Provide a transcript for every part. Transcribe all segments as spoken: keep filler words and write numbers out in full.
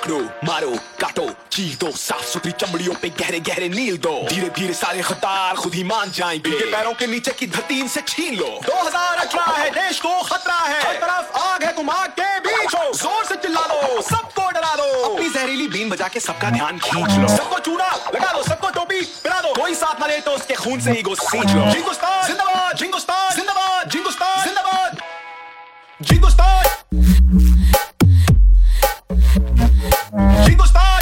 पकड़ो मारो काटो चीर दो साफ सुथरी चमड़ियों पे गहरे गहरे नील दो धीरे धीरे सारे खतार खुद ही मान जाएंगे इनके पैरों के नीचे की धरती इनसे छीन लो। दो हजार अठारह है, देश को खतरा है, हर तरफ आग है, तुम आग के बीच हो। जोर से चिल्ला दो, सबको डरा दो, अपनी जहरीली बीन बजा के सबका ध्यान खींच लो। सबको चूना लगा दो, सबको टोपी पिला दो, कोई साथ ना ले तो उसके खून से ही गो सींच लो। जिंगुस्तान जिंदाबाद, जिंगुस्तान जिंदाबाद, जिंगुस्तान जिंदाबाद, जिंगुस्तान जिंगुस्तान।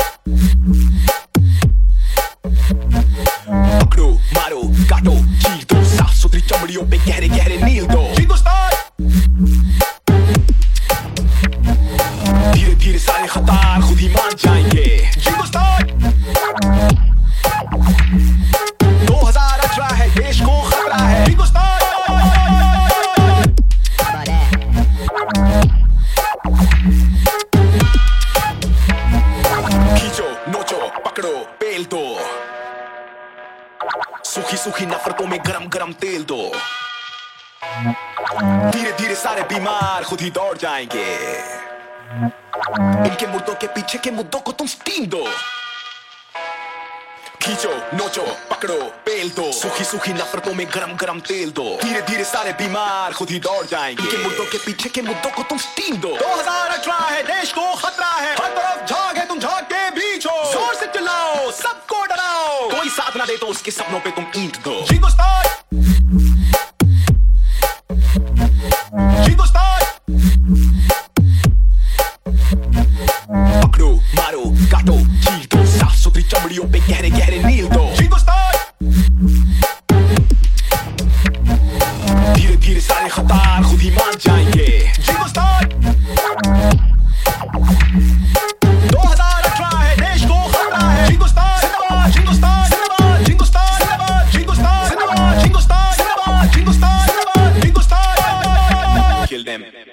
पकड़ो मारो काटो चीर दो साफ सुथरी चमड़ियों पे गहरे गहरे नील दो। जिंगुस्तान धीरे धीरे सारे खतार खुद ही मान जाएंगे। जिंगुस्तान दो हजार अठारह है, देश को खतरा है। जिंगुस्तान खींचो नोचो पकड़ो पेल दो, सूखी सूखी नफरतों में गरम गरम तेल दो। धीरे धीरे सारे बीमार खुद ही दौड़ जाएंगे। इनके मुद्दों के पीछे के मुद्दों को तुम स्टीम दो। खींचो नोचो पकड़ो पेल दो, सूखी सूखी नफरतों में गरम गरम तेल दो। धीरे धीरे सारे बीमार खुद ही दौड़ जाएंगे। इनके मुद्दों के पीछे के मुद्दों को तुम स्टीम दो। दो हजार अठारह है, देश को खतरा है, हर तरफ झाग है, तुम झाग के बीच हो। जोर से चिल्लाओ, सबको डराओ, कोई साथ ना दे तो उसके सपनों पे तुम ईंट दो। जिंगुस्तान जिंगुस्तान पकड़ो मारो काटो चीर दो साफ सुथरी चमड़ियों पे गहरे गहरे नील दो। जिंगुस्तान धीरे धीरे सारे खतार खुद ही मान जाएंगे। जिंगुस्तान दो हजार अठारह है, देश को खतरा है। जिंगुस्तान जिंदाबाद, जिंगुस्तान जिंदाबाद, जिंगुस्तान जिंदाबाद, जिंगुस्तान जिंदाबाद, जिंगुस्तान जिंदाबाद, जिंगुस्तान जिंदाबाद, जिंगुस्तान। Kill them.